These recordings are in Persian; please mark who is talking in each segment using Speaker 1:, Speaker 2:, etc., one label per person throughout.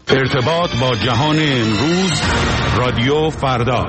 Speaker 1: ارتباط با جهان امروز، رادیو فردا.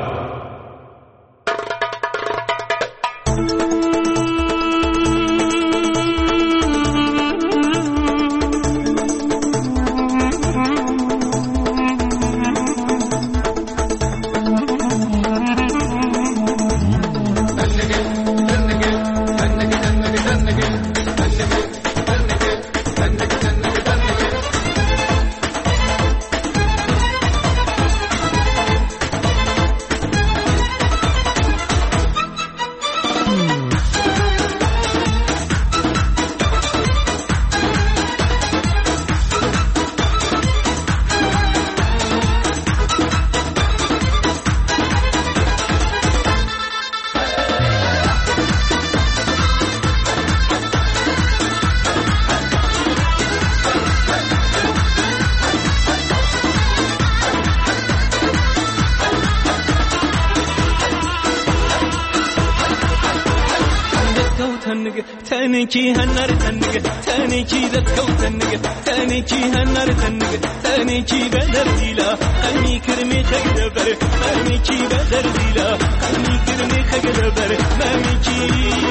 Speaker 2: تانيكي هنر تنك تانيكي ذكو تنك تانيكي هنر تنك تانيكي بدر ديلا أني كرمي خجدبر تانيكي بدر ديلا أني كرمي خجدبر تانيكي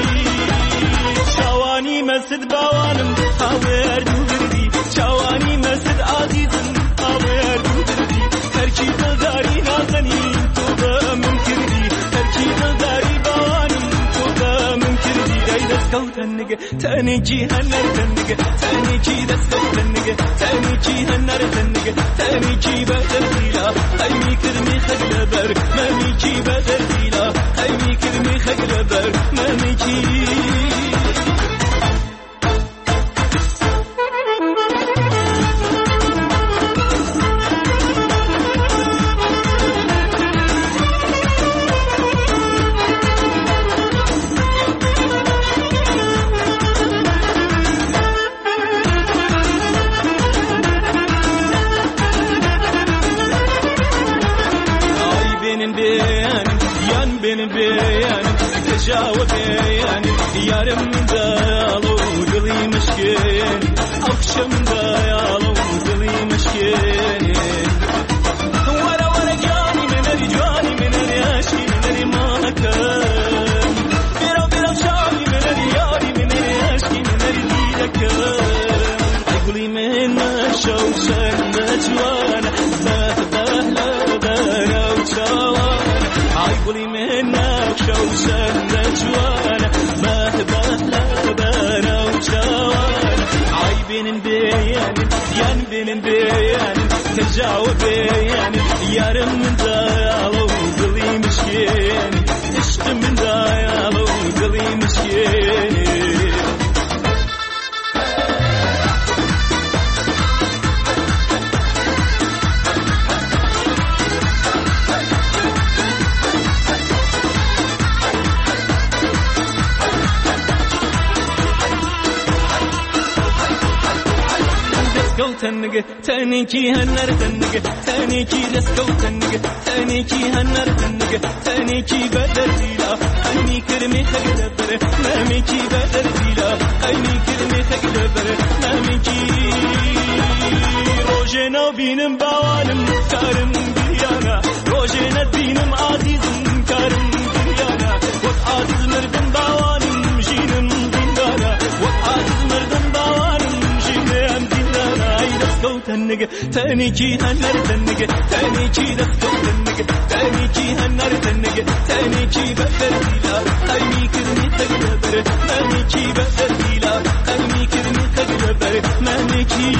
Speaker 2: شواني مسد باوانم هاور دوردي شواني مسد عزيزم هاور دوردي هرشي تزاري نازني توبا من كردي هرشي تزاري باوانم توبا من كردي تنك تانيكي هنر تنك تانيكي دستو تنك تانيكي هنر تنك تانيكي بدر ديلا أيمي كرمي خجلبر ماميكي بدر ديلا أيمي كرمي خجلبر ماميكي تجاوب يعني يارم دالو قلي مشكين أخشم دالو قلي مشكين ورا جاني من الجاني من الياشي من الماكن بيرو شاني من الياري من الياشي من الديدك يقولي من الشوشن نجوانا بهلا بنا وشوانا يقولي من شوشن نجوانا ما تبهلا بنا وشوانا عيبين بيان يان بين بيان تجاوب بيان يارم من دايالو قلي مشكين عشق من دايالو قلي مشكين تنك تانيكي هنر تنك تانيكي دسكو تنك تانيكي هنر تنك تانيكي بدر ديلا أيني كرمي خجدبر ماميكي بدر ديلا أيني كرمي خجدبر ماميكي روجنا بينم باوانم كارم ديانا روجنا بينم عزيزم كارم ديانا وعزيز مردم باوانم جينم ديانا وعزيز مردم باوانم جينم تنك تانيكي هنر تنك تانيكي دستو تنك تانيكي هنر تنك تانيكي بدر ديلا أيمي كرمي خجلبر ماميكي بدر ديلا أيمي كرمي خجلبر ماميكي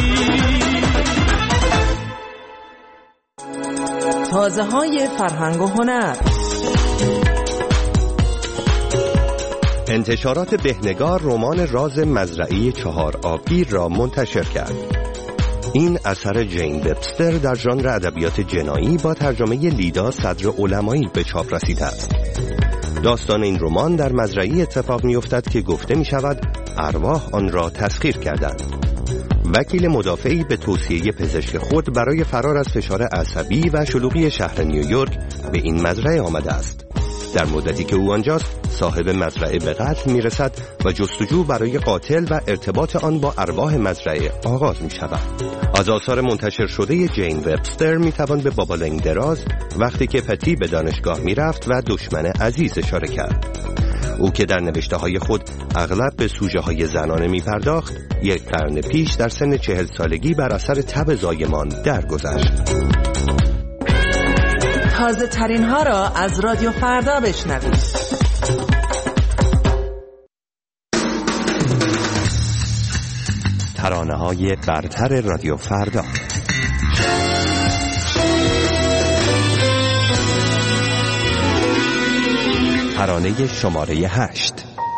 Speaker 3: تازه های فرهنگ و هنر.
Speaker 4: انتشارات بهنگار رمان راز مزرعه 4 آبگیر را منتشر کرد. این اثر جین وبستر در ژانر ادبیات جنایی با ترجمه لیدا صدر علمایی به چاپ رسیده است. داستان این رمان در مزرعه‌ای اتفاق می‌افتد که گفته می‌شود ارواح آن را تسخیر کردند. وکیل مدافعی به توصیه پزشک خود برای فرار از فشار عصبی و شلوغی شهر نیویورک به این مزرعه آمده است. در مدتی که او آنجاست، صاحب مزرعه به قتل میرسد و جستجو برای قاتل و ارتباط آن با ارواح مزرعه آغاز می شود. از آثار منتشر شده جین وبستر می توان به بابا لنگ دراز، وقتی که پتی به دانشگاه می رفت و دشمن عزیز اشاره کرد. او که در نوشته های خود اغلب به سوژه های زنانه می پرداخت، یک قرن پیش در سن 40 سالگی بر اثر تب زایمان درگذشت.
Speaker 3: تازه ترین ها را از رادیو فردا بشنوید.
Speaker 4: ترانه های برتر رادیو فردا. ترانه شماره 8.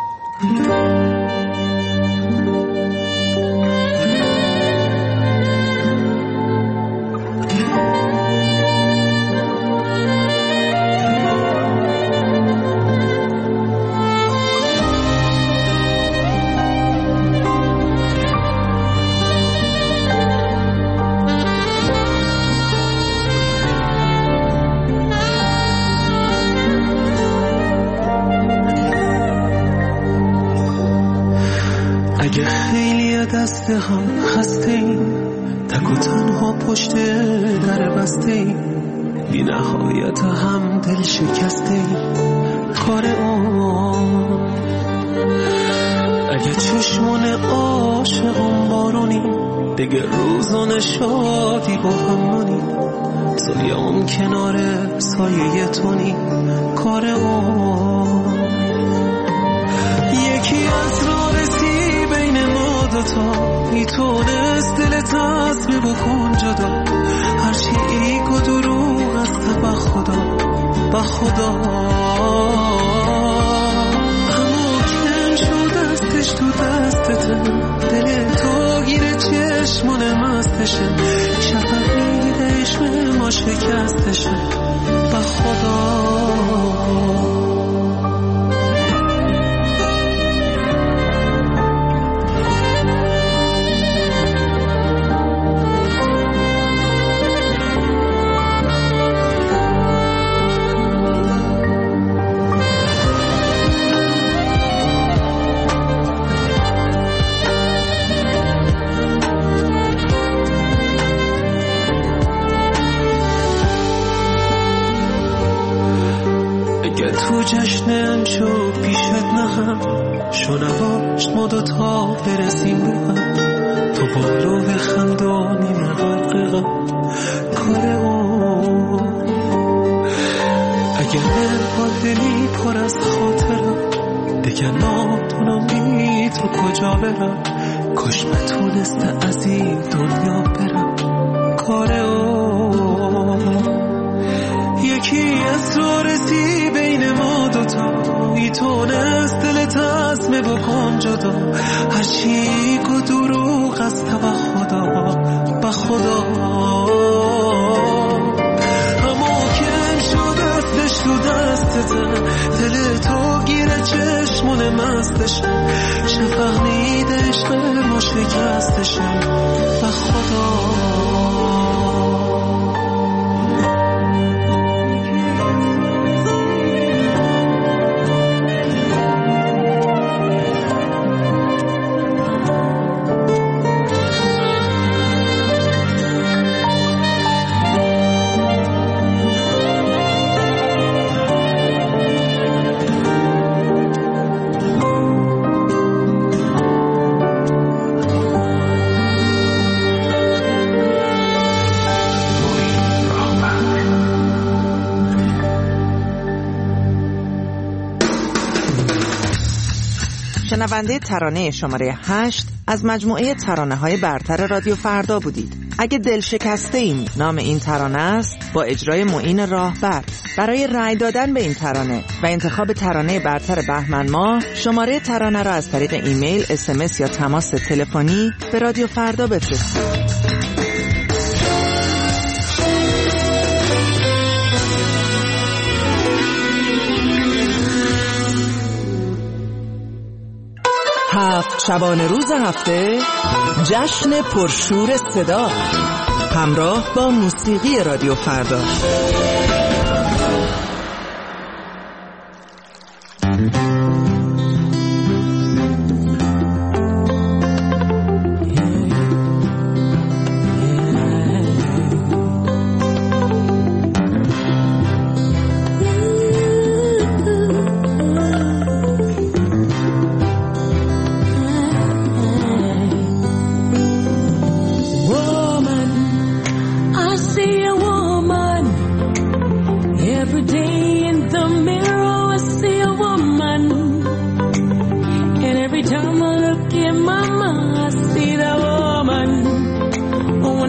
Speaker 2: اگه خیلی دست هم خسته ایم، تک و تنها پشت در بسته ایم، بی نهایت هم دل شکسته ایم، کار اون. اگه چشمان عاشقم بارونی، دیگه روزان شادی با همونی، سایه‌ام کنار سایه تونی، کار اون. یکی از راه رسی بین ما دوتا، میتونست دلت از می بکن جدا، هرچی ایگ و دروغ است به خدا، به خدا. همو کم شد دستش تو دستته، دل تو گیره چشمان مستشه، شفق میده عشق ما شکستشه، به خدا. تو جشنم شو پیشت نهم، شنواش ما دوتا برسیم به هم، تو بالو بخندانی مقرقم، کار اون. اگر من دلی پر از خاطرم، دیگه نادونم بی تو کجا برم، کاش بتونسته از این دنیا برم، کار اون. یکی از رو رسی بین ما دوتا، میتونست دلت از می بکن جدا، هرچی که دروغ است به خدا، به خدا. همو کم شد دستش تو دستته، دل تو گیره چشمون مستشه، شفق میده عشق ما شکستشه، به خدا.
Speaker 3: شنونده ترانه شماره 8 از مجموعه ترانه‌های برتر رادیو فردا بودید. اگه دل شکسته ایم نام این ترانه است، با اجرای معین راهبر. برای رأی دادن به این ترانه و انتخاب ترانه برتر بهمن ماه، شماره ترانه را از طریق ایمیل، SMS یا تماس تلفنی به رادیو فردا بفرستید. 7 شبانه روز هفته جشن پرشور صدا همراه با موسیقی رادیو فردا.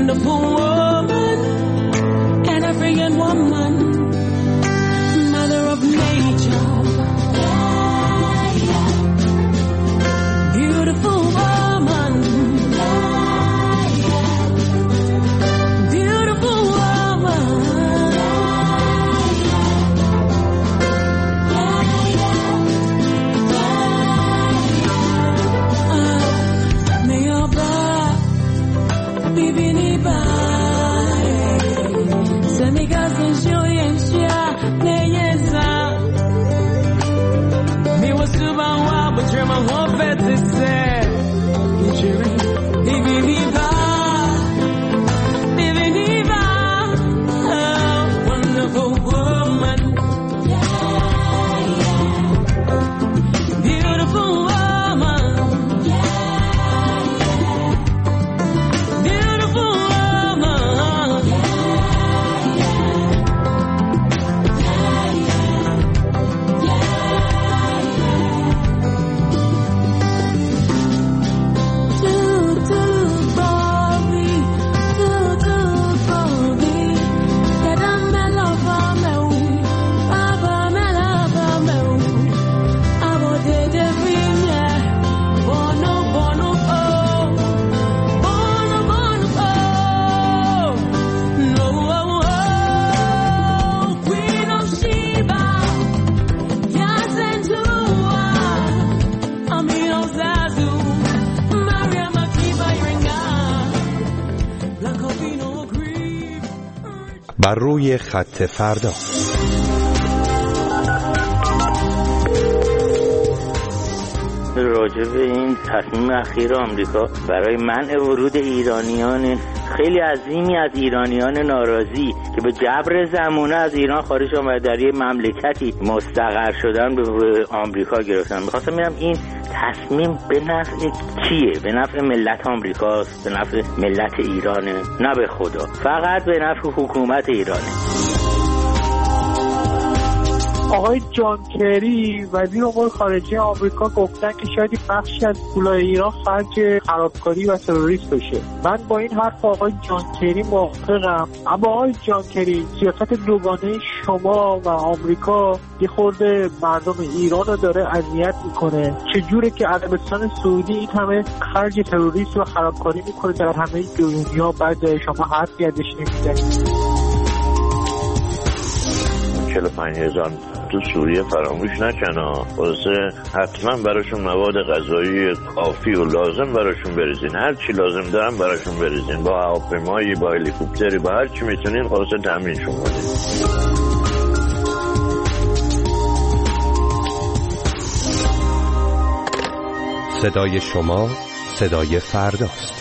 Speaker 2: wonderful woman, an African woman, mother of nature, beautiful woman, beautiful woman. Bibini bai, semigazin shoyensha neyeza. Mi wasuba wa bujema wafet se. Bibini bai, wonderful woman, beautiful woman.
Speaker 4: بر روی خط فردا.
Speaker 5: راجع به این تصمیم اخیر آمریکا برای منع ورود ایرانیان خیلی عظیمی از ایرانیان ناراضی که به جبر زمانه از ایران خارج آمده در یه مملکتی مستقر شدن به آمریکا گرفتن. می‌خواستم ببینم این تصمیم به نفع کیه؟ به نفع ملت آمریکاست؟ به نفع ملت ایرانه؟ نه به خدا، فقط به نفع حکومت ایرانه.
Speaker 6: آقای جان کری وزیر امور خارجه آمریکا گفتن که شاید بخشی از پولای ایران خرج خرابکاری و تروریسم بشه. من با این حرف آقای جان کری موافقم، اما آقای جان کری سیاست دوگانه شما و آمریکا یه خورده مردم ایران رو داره اذیت میکنه. چجوره که عربستان سعودی این همه خرج تروریسم و خرابکاری میکنه در همه دنیا، بعد شما حرفی ازش نمیزنید؟
Speaker 7: 45,000 تو سوریه فراموش نکنه، واسه حتما براشون مواد غذایی کافی و لازم براشون بریزین، هر چی لازم دارن براشون بریزین، با هواپیمایی، با هلیکوپتری، با هر چی میتونین واسه تامینشون کنین.
Speaker 4: صدای شما صدای فرداست.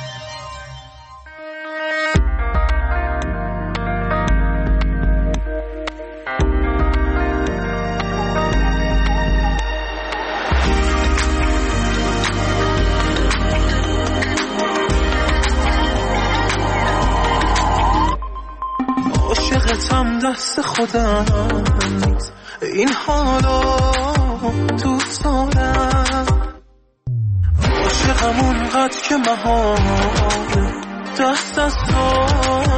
Speaker 2: دست خودم این حالا دوست دارم، عاشقم اونقدر که مهار دست از تو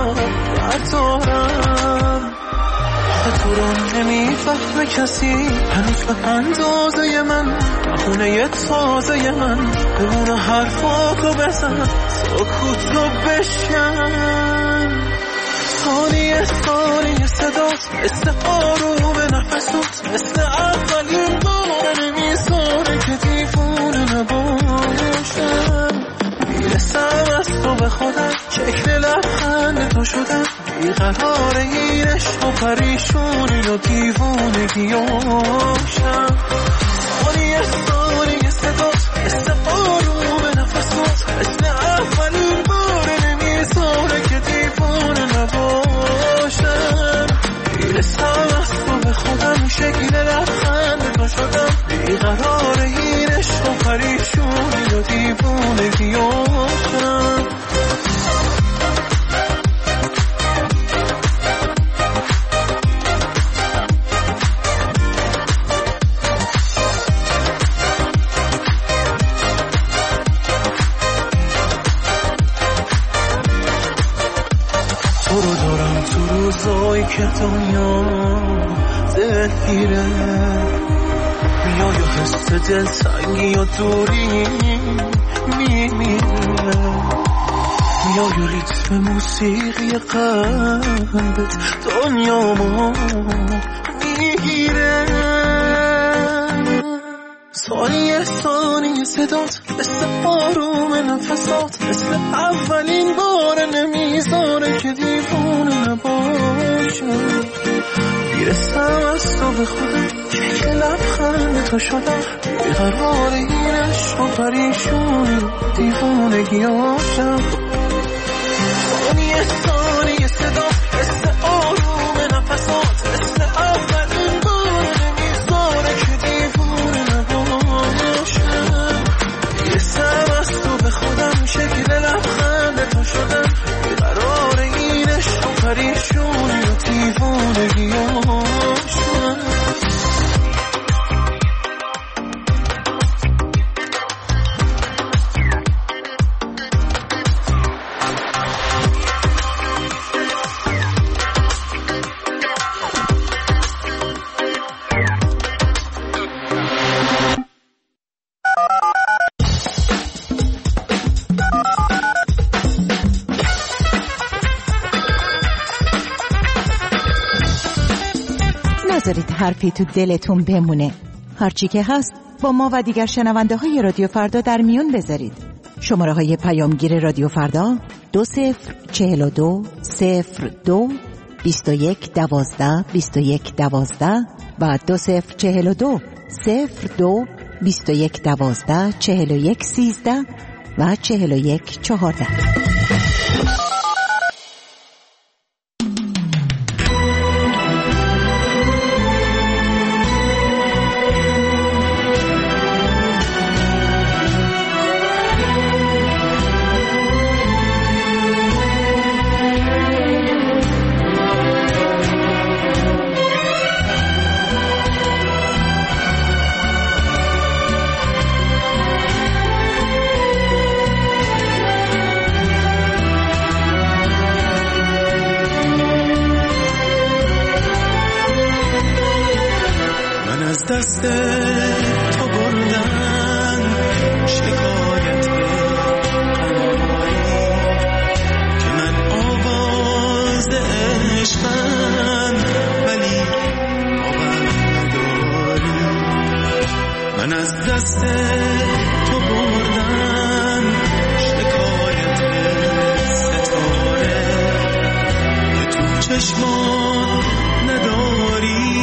Speaker 2: بردارم. تو رو نمیفهمه کسی هنوز به اندازه من، خونه تازه من بمونه حرفاتو بزن، سکوت رو بشکن. ثانیه صداست مثل آروم نفسات، مثل اولین بار نمیذاره که دیوونه نباشم. میرسم از تو به خودم، شکل لبخند تو شدم، بیقرار این عشق و پریشونی و دیوونگیاشم. ثانیه صداست مثل آروم نفسات، مثل اولین بار نمیذاره که دیوونه نباشم. میرسم از تو به خودم، شکل لبخند تو شدم، بیقرار این عشق و پریشونی و دیوونگیاشم. روزایی که دنیا دلگیره میای و حس دلتنگی و دوری میمیره میای و ریتم موسیقی قلبت دنیامو میگیره ثانیه ثانیه صدات مثل آروم نفسات مثل اولین بار نمیذاره که دیوونه نباشم میرسم از تو به خودم که لبخند تو شدم بیقرار این عشق و پریشونی دیوونگیاشم ثانیه ثانیه صدات مثل آروم نفسات مثل اولین بار نمیذاره که دیوونه نباشم میرسم از تو به خودم شکل لبخند تو شدم بیقرار این عشق و پریشونی و دیوونگیاشم
Speaker 8: نذارید حرفی تو دلتون بمونه. هرچی که هست با ما و دیگر شنونده های رادیو فردا در میون بذارید. شماره های پیامگیر رادیو فردا 2042 02 21 12 21 12 و 2042 02 21 12 41 13 و 41 14.
Speaker 2: دست تو بردن شکایت قناری که من آواز عشقم ولی باور نداری من از دست تو بردن شکایت ستاره که تو چشمان نداری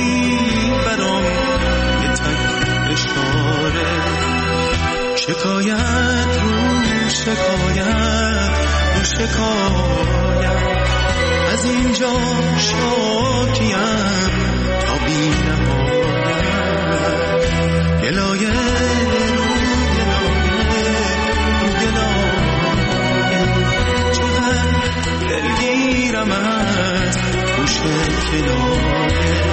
Speaker 2: شکایت رو شکایت رو شکایت از اینجا شاکیم تا بی نهایت گلایه رو گلایه چقدر دلگیرم از گوش کنایه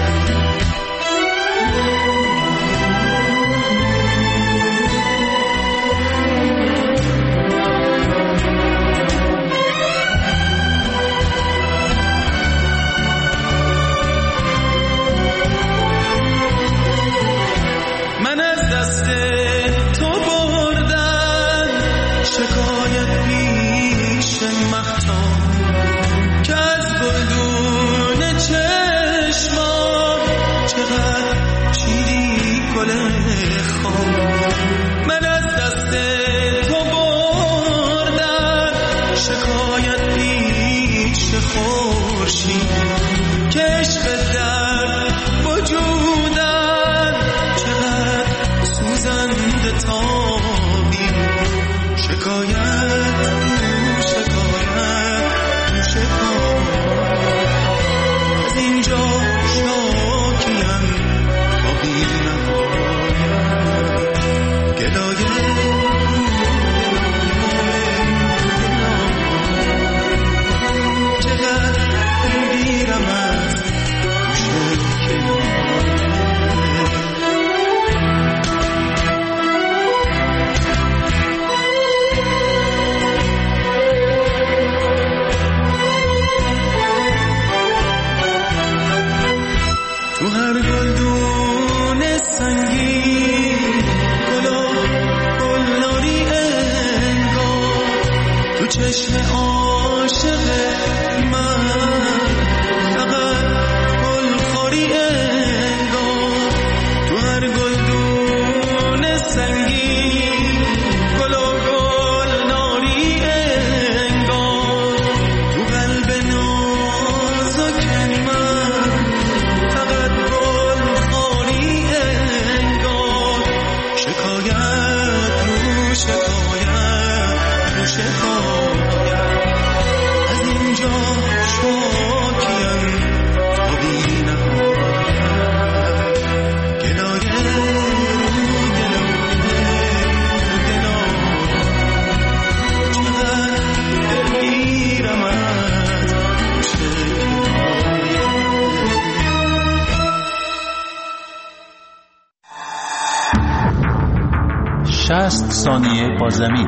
Speaker 1: 60 ثانیه با زمین.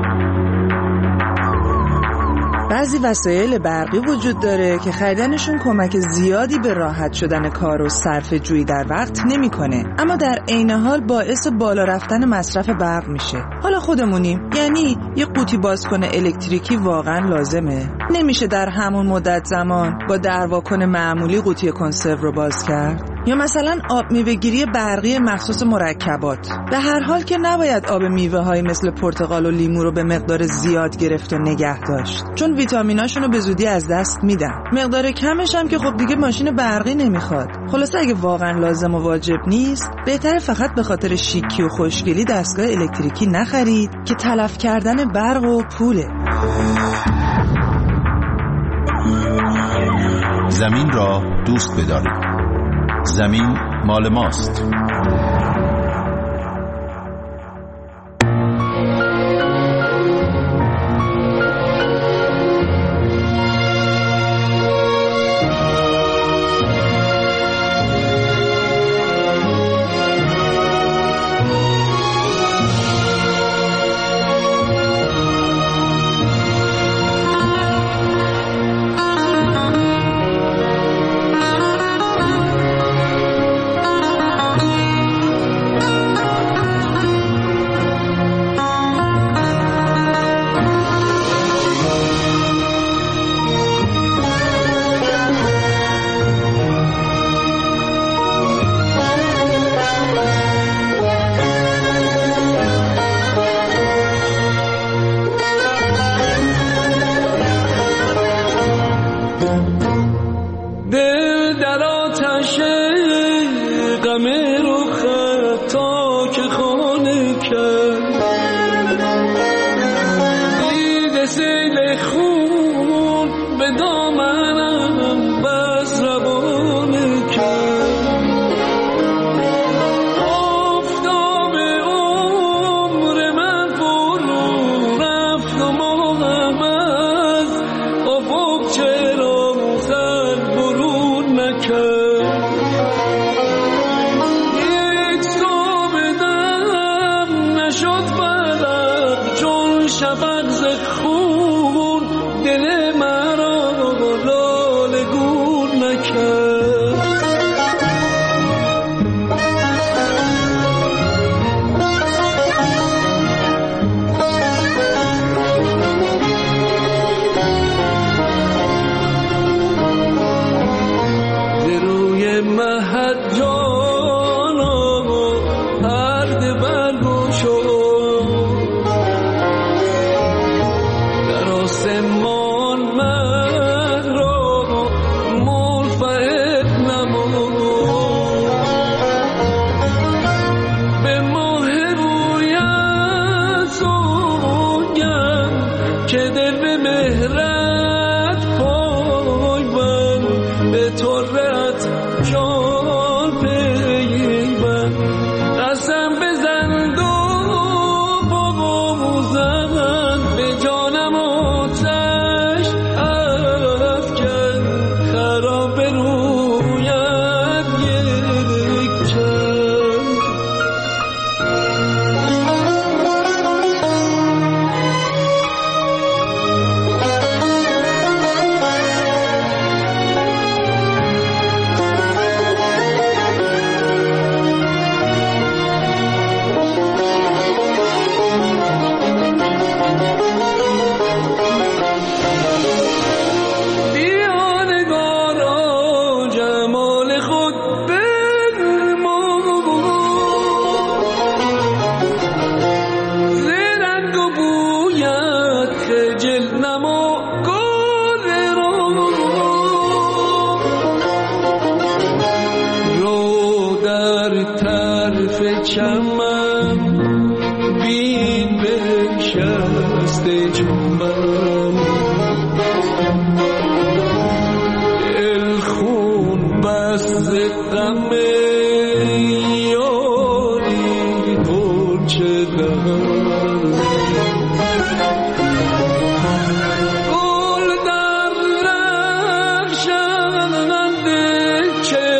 Speaker 3: بعضی وسایل برقی وجود داره که خریدنشون کمک زیادی به راحت شدن کار و صرفه جویی در وقت نمیکنه، اما در عین حال باعث بالا رفتن مصرف برق میشه. حالا خودمونیم، یعنی یه قوطی بازکن الکتریکی واقعا لازمه؟ نمیشه در همون مدت زمان با درواکن معمولی قوطی کنسرو رو باز کرد؟ یا مثلا آب میوه‌گیری برقی مخصوص مرکبات. به هر حال که نباید آب میوه‌های مثل پرتقال و لیمو رو به مقدار زیاد گرفت و نگه داشت، چون ویتامیناشون رو به زودی از دست میدن. مقدار کمش هم که خب دیگه ماشین برقی نمیخواد. خلاصه اگه واقعا لازم و واجب نیست، بهتره فقط به خاطر شیکی و خوشگلی دستگاه الکتریکی نخرید که تلف کردن برق و پوله.
Speaker 1: زمین را دوست بدارید. زمین مال ماست.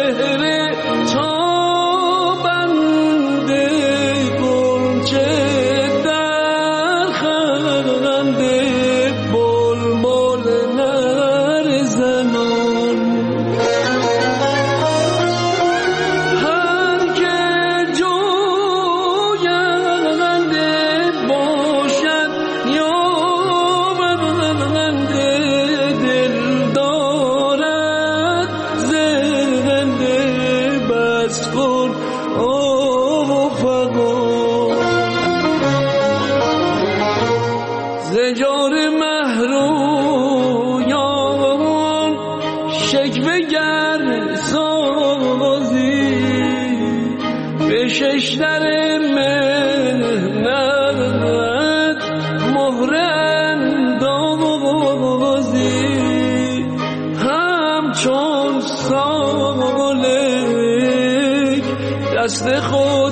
Speaker 2: چهره تا بنده گل چه
Speaker 9: بیشتر مهنت مهر اندازی همچون سالک دست خود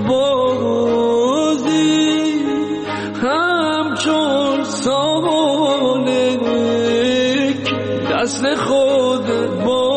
Speaker 9: بازی همچون سالک دست خود بازی